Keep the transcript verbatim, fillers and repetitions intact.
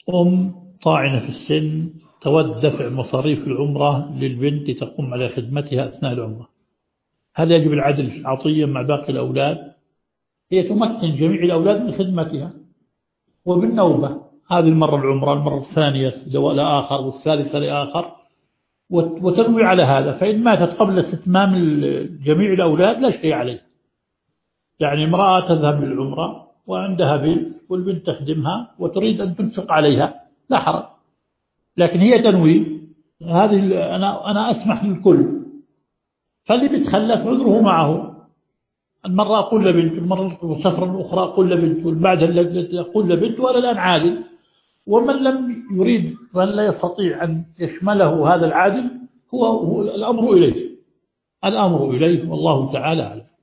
أم طاعنة في السن تود دفع مصاريف العمرة للبنت تقوم على خدمتها أثناء العمرة، هل يجب العدل في العطية مع باقي الأولاد؟ هي تمكن جميع الأولاد من خدمتها وبالنوبة، هذه المرة العمرة، المرة الثانية لآخر، والثالثة لآخر، وتنوي على هذا. فإن ماتت قبل استتمام جميع الأولاد لا شيء عليه. يعني امرأة تذهب للعمرة وعندها بنت والبنت تخدمها وتريد أن تنفق عليها لا حرج، لكن هي تنوي هذه. أنا أنا أسمح للكل، فاللي بيتخلف عذره معه. المرة أقول لبنت، المرة السفرة الأخرى أقول لبنت، والبعدها التي أقول لبنت، وأنا الآن عادل. ومن لم يريد ومن لا يستطيع أن يشمله هذا العادل هو, هو الأمر إليه، الأمر إليه والله تعالى أعلم.